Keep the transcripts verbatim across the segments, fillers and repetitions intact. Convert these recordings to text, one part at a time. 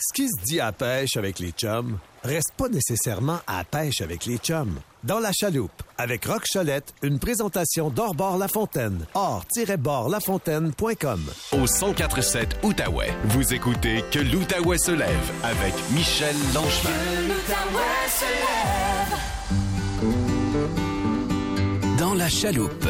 Ce qui se dit à pêche avec les chums, reste pas nécessairement à pêche avec les chums. Dans la chaloupe, avec Rock Cholette, une présentation d'Or-Bord Lafontaine. or tiret bord lafontaine point com. Au cent quatre virgule sept Outaouais, vous écoutez Que l'Outaouais se lève avec Michel Langevin. Que l'Outaouais se lève. Dans la chaloupe.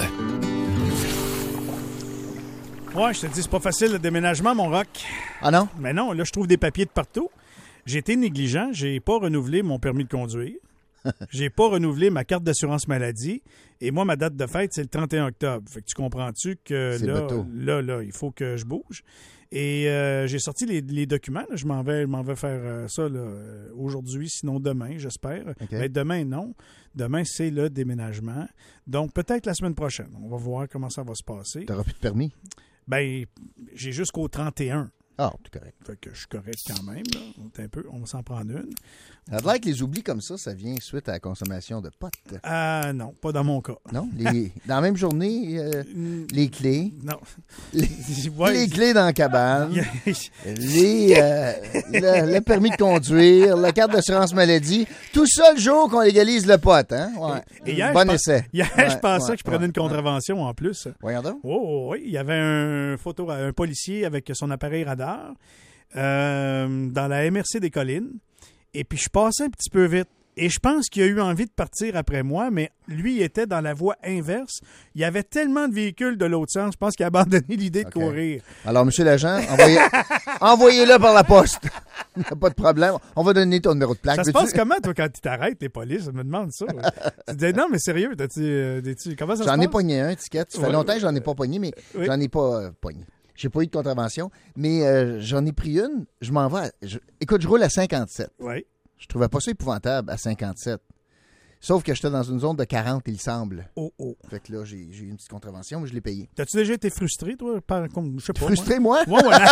Ouais, je te dis, c'est pas facile le déménagement, mon Rock. Ah non? Mais non, là, je trouve des papiers de partout. J'ai été négligent, j'ai pas renouvelé mon permis de conduire. J'ai pas renouvelé ma carte d'assurance maladie. Et moi, ma date de fête, c'est le trente et un octobre. Fait que tu comprends-tu que c'est là, bateau. là, là, il faut que je bouge. Et euh, j'ai sorti les, les documents. Là. Je m'en vais, je m'en vais faire euh, ça là, euh, aujourd'hui, sinon demain, j'espère. Okay. Mais demain, non. Demain, c'est le déménagement. Donc, peut-être la semaine prochaine. On va voir comment ça va se passer. T'auras plus de permis? Ben, j'ai jusqu'au trente et un. Ah, tout correct. Fait que je suis correct quand même, là. Un peu, on va s'en prendre une. Ça a l'air que les oublis comme ça, ça vient suite à la consommation de potes. Ah non, pas dans mon cas. Non? Les, dans la même journée, euh, les clés. Non. Les, Ouais, les clés dans la cabane. les, euh, le, le permis de conduire, la carte d'assurance maladie. Tout ça le jour qu'on légalise le pot, hein? Ouais. Et hier, bon je essai. Hier, ouais, je pensais ouais, que je prenais ouais, une contravention ouais. en plus. Voyons donc. Oh, oh, oui, il y avait un photo, un policier avec son appareil radar euh, dans la M R C des Collines. Et puis, je passais un petit peu vite. Et je pense qu'il a eu envie de partir après moi, mais lui, il était dans la voie inverse. Il y avait tellement de véhicules de l'autre sens, je pense qu'il a abandonné l'idée de Okay. courir. Alors, monsieur l'agent, envoyez, envoyez-le par la poste. Il n'y a pas de problème. On va donner ton numéro de plaque. Ça se veux-tu? passe comment, toi, quand tu t'arrêtes, les polices? Je me demande ça. Tu dis, non, mais sérieux, t'as-tu, euh, t'as-tu- comment ça se J'en passe? ai pogné un, ticket. Ça fait Ouais. longtemps que j'en ai pas pogné, mais Oui. j'en ai pas euh, pogné. J'ai pas eu de contravention, mais euh, j'en ai pris une. Je m'en vais. à- je- écoute, je roule à cinquante-sept. Oui. Je trouvais pas ça épouvantable à cinquante-sept. Sauf que j'étais dans une zone de quarante, il semble. Oh, oh. Fait que là, j'ai, j'ai eu une petite contravention, mais je l'ai payée. T'as-tu déjà été frustré, toi? Par, comme, je sais pas. Frustré, moi? Moi, ouais, ouais.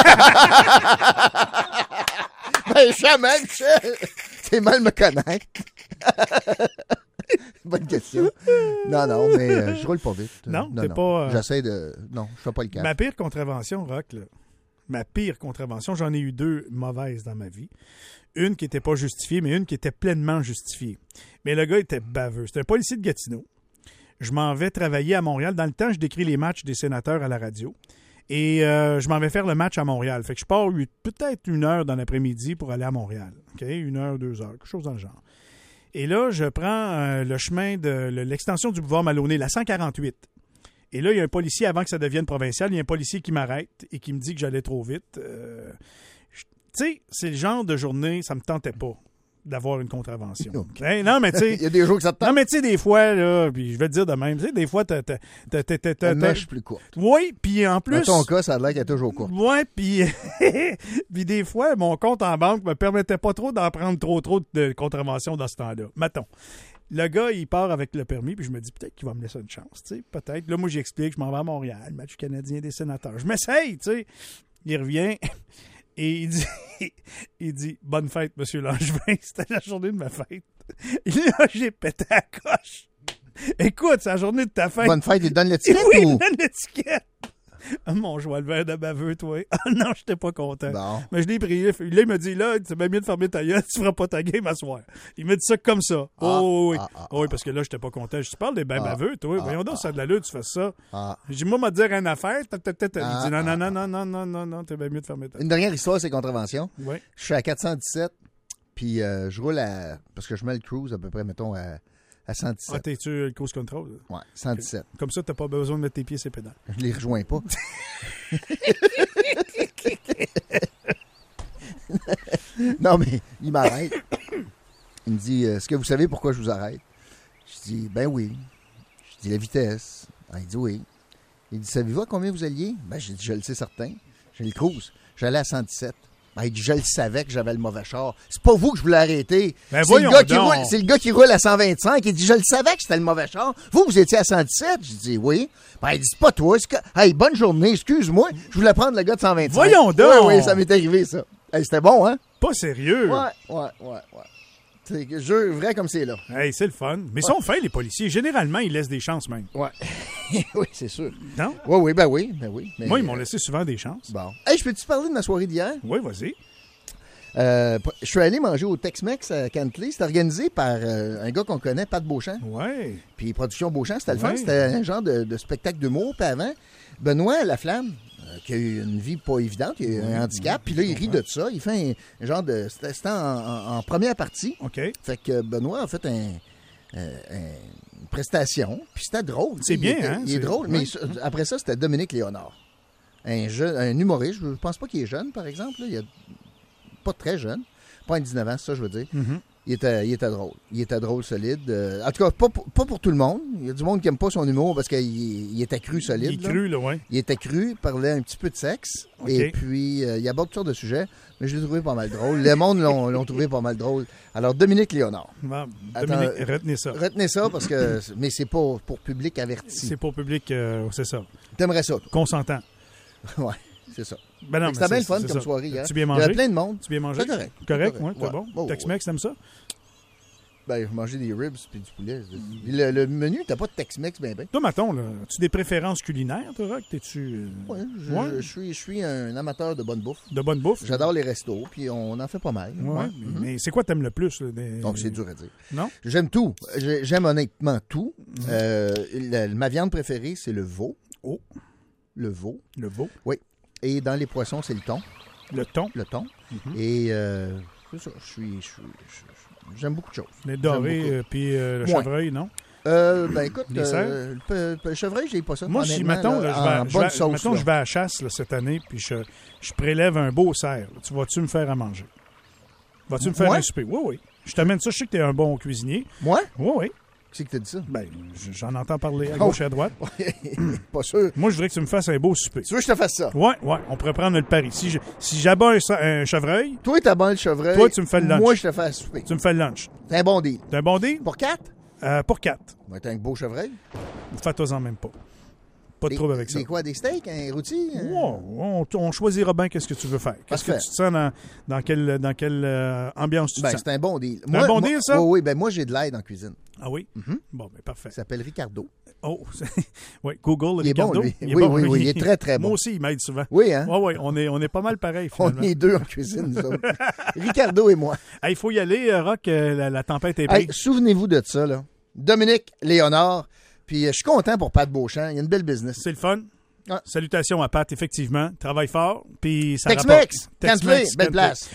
Ben, jamais, Michel! C'est mal me connaître. Bonne question. Non, non, mais euh, je roule pas vite. Non, t'es pas, euh, J'essaie de... Non, je fais pas le cas. Ma pire contravention, Rock, là, ma pire contravention, j'en ai eu deux mauvaises dans ma vie. Une qui n'était pas justifiée, mais une qui était pleinement justifiée. Mais le gars était baveux. C'était un policier de Gatineau. Je m'en vais travailler à Montréal. Dans le temps, je décris les matchs des sénateurs à la radio. Et euh, je m'en vais faire le match à Montréal. Fait que je pars peut-être une heure dans l'après-midi pour aller à Montréal. OK? Une heure, deux heures, quelque chose dans le genre. Et là, je prends euh, le chemin de le- l'extension du boulevard Maloney, la cent quarante-huit. Et là, il y a un policier, avant que ça devienne provincial, il y a un policier qui m'arrête et qui me dit que j'allais trop vite. Euh, je- tu sais, c'est le genre de journée, ça me tentait pas d'avoir une contravention. Ok. Hein, non, mais tu sais... Il y a des jours que ça te Non, tente. mais tu sais, des fois, là, puis je vais te dire de même, tu sais, des fois, t'as... t'as, t'as, t'as, t'as, La t'as- mèche plus courte. Oui, puis en plus... Dans ton cas, ça a l'air qu'elle est toujours courte. Ouais, puis puis des fois, mon compte en banque me permettait pas trop d'en prendre trop trop de contraventions dans ce temps-là. Mettons. Le gars, il part avec le permis, puis je me dis peut-être qu'il va me laisser une chance, tu sais, peut-être. Là, moi, j'explique, je m'en vais à Montréal, match canadien des sénateurs. Je m'essaye, tu sais. Il revient et il dit, il dit « Bonne fête, monsieur Langevin. » C'était la journée de ma fête. Et là, j'ai pété à la coche. Écoute, c'est la journée de ta fête. Bonne fête, il te donne l'étiquette Oui, il ou... me donne l'étiquette. Ah, mon joie le verre de baveux, toi. Ah non, j'étais pas content. Bon. Mais je l'ai pris. Là, il me dit, là, c'est bien mieux de fermer ta gueule, tu feras pas ta game à soir. Il m'a dit ça comme ça. Ah, oh oui. ah, ah, oh, oui, parce que là, j'étais pas content. Je te parle des ben Ah, baveux, toi. ah, Voyons donc, ah, ça a de la lutte, tu fais ça. Ah. J'ai dit, moi, m'a dire une affaire. Ta, ta, ta, ta. Ah, il dit, non, non, ah, non, non, non, non, non, non, t'es bien mieux de fermer ta gueule. Une dernière histoire, c'est contravention. Oui. Je suis à quatre cent dix-sept, puis euh, je roule à... Parce que je mets le cruise à peu près, mettons, à, à cent dix-sept. Ah, t'es-tu le cruise control? Là? Ouais, cent dix-sept. Comme ça, t'as pas besoin de mettre tes pieds sur les pédales. Je les rejoins pas. Non, mais il m'arrête. Il me dit, est-ce que vous savez pourquoi je vous arrête? Je dis, ben oui. Je dis, la vitesse. Ah, il dit, oui. Il dit, savez-vous à combien vous alliez? Ben, j'ai dit, je le sais certain. J'ai le cruise. J'allais à cent dix-sept. Ben, il dit, je le savais que j'avais le mauvais char. C'est pas vous que je voulais arrêter. Ben, c'est, le voyons gars qui donc. roule, c'est le gars qui roule à cent vingt-cinq. Il dit, je le savais que c'était le mauvais char. Vous, vous étiez à cent dix-sept? Je dis, oui. Ben, il dit, c'est pas toi. C'est que... Hey, bonne journée. Excuse-moi. Je voulais prendre le gars de cent vingt-cinq. Voyons donc. Oui, oui, ça m'est arrivé, ça. Hey, c'était bon, hein? Pas sérieux. Ouais, ouais, ouais, ouais. C'est que jeu vrai comme c'est là. Hey, c'est le fun. Mais ils sont fins, les policiers. Généralement, ils laissent des chances même. Ouais. Oui, c'est sûr. Non? Oui, oui, ben oui, ben oui. Mais, Moi, ils m'ont euh, laissé souvent des chances. Bon. Hey, je peux-tu parler de ma soirée d'hier? Oui, vas-y. Euh, je suis allé manger au Tex-Mex à Cantley. C'était organisé par euh, un gars qu'on connaît, Pat Beauchamp. Ouais. Puis Production Beauchamp, c'était le fun. Ouais. C'était un genre de, de spectacle d'humour. Puis avant, Benoît Laflamme, euh, qui a eu une vie pas évidente, il a eu un handicap. Puis là, il rit de ça. Il fait un, un genre de... C'était c'était en, en- en première partie. OK. Fait que Benoît a fait un... euh, un- une prestation. Puis c'était drôle. C'est Il bien, était- hein? Il est C'est- drôle. ouais. Mais ça- après ça, c'était Dominique Léonard. Un, jeune, un humoriste. Je ne pense pas qu'il est jeune, par exemple. Là. Il est pas très jeune. Pas un dix-neuf ans, c'est ça je veux dire. Mhm. Il était, il était drôle. Il était drôle, solide. Euh, en tout cas, pas pour, pas pour tout le monde. Il y a du monde qui n'aime pas son humour parce qu'il il était cru, solide. Il est là. cru, là, ouais. Il était cru, il parlait un petit peu de sexe. OK. Et puis, euh, il aborde toutes sortes de sujets. Mais je l'ai trouvé pas mal drôle. Le monde l'ont, l'ont trouvé pas mal drôle. Alors, Dominique Léonard. Bon, Attends, Dominique, euh, retenez ça. Retenez ça parce que. Mais c'est pas pour public averti. C'est pour public, euh, c'est ça. T'aimerais ça, toi? Consentant. Ouais, c'est ça. Ben non, Fait que c'était mais bien le c'est- fun c'est comme ça. soirée. Hein? Tu bien Il y mangé? avait plein de monde. Tu bien mangé? C'est correct. Correct, C'est oui, c'est Ouais. bon. Ouais, ouais, Tex-Mex, t'aimes ça? Ben, manger des ribs puis du poulet. Le, le menu, t'as pas de Tex-Mex, ben ben. Toi, Maton, là, as-tu des préférences culinaires, toi, Rock? T'es-tu euh, Ouais, je, Ouais. je suis, je suis un amateur de bonne bouffe. de bonne bouffe? J'adore les restos, puis on en fait pas mal. Ouais, Ouais. mais, mais c'est quoi t'aimes le plus? Là, des- Donc, c'est dur à dire. Non? J'aime tout. J'ai- J'aime honnêtement tout. Euh, la- ma viande préférée, c'est le veau. Oh, Le veau. le veau, Et dans les poissons, c'est le thon. le thon, Le thon. Mhm. Et euh, c'est ça. Je suis, je suis- je- j'aime beaucoup de choses. les J'aime dorés, beaucoup. euh, puis euh, le Moins. chevreuil, non? Euh, ben écoute, Les euh, cerfs? le, pe- le chevreuil, j'ai pas ça. Moi, si, honnêtement, mettons, là, je en vais, à- bonne je vais- sauce. mettons, là. je vais à la chasse là, cette année, puis je, je prélève un beau cerf. là. Tu vas-tu me faire à manger? Vas-tu me faire Moi? un souper? Oui, oui. Je t'amène ça. Je sais que t'es un bon cuisinier. Moi? Oui, oui. Qui c'est que t'as dit ça? Ben, j- j'en entends parler à Oh. gauche et à droite. Pas sûr. Moi, je voudrais que tu me fasses un beau souper. Tu veux que je te fasse ça? Ouais, ouais. On pourrait prendre le pari. Si je- si j'abats un, sa- un chevreuil, Toi, t'as bon le chevreuil. Toi, tu me fais le lunch. Moi, je te fais à souper. tu me fais le lunch. C'est un bon deal. T'as un bon deal? Pour quatre? Euh, pour quatre. On va être un beau chevreuil. Fais-toi-en même pas. Pas de Des- trouble avec ça. C'est quoi, des steaks, un rôti? un- Wow, on, on choisira bien qu'est-ce que tu veux faire. Qu'est-ce que Parfait. tu te sens dans, dans quelle, dans quelle euh, ambiance tu te Ben, sens? c'est un bon deal. un bon deal, ça? Oui, oui, ben moi, j'ai de l'aide en cuisine. Ah oui? Mhm. Bon, ben parfait. Il s'appelle Ricardo. Oh, oui, Google, Il est Ricardo. bon, lui. Oui, oui, oui, il est très, très bon. Moi aussi, il m'aide souvent. Oui, hein? Oui, oui, on est, on est pas mal pareil, On finalement. est deux en cuisine, nous autres. Ricardo et moi. Il faut y aller, euh, Rock, euh, la, la tempête est Hey, prise. souvenez-vous de ça, là. Dominique Léonard. Puis euh, je suis content pour Pat Beauchamp. Il y a une belle business. C'est le fun. Ouais. Salutations à Pat, effectivement. Travaille fort, puis ça Tex-Mex, rapporte. Cantley, belle Cantley. place.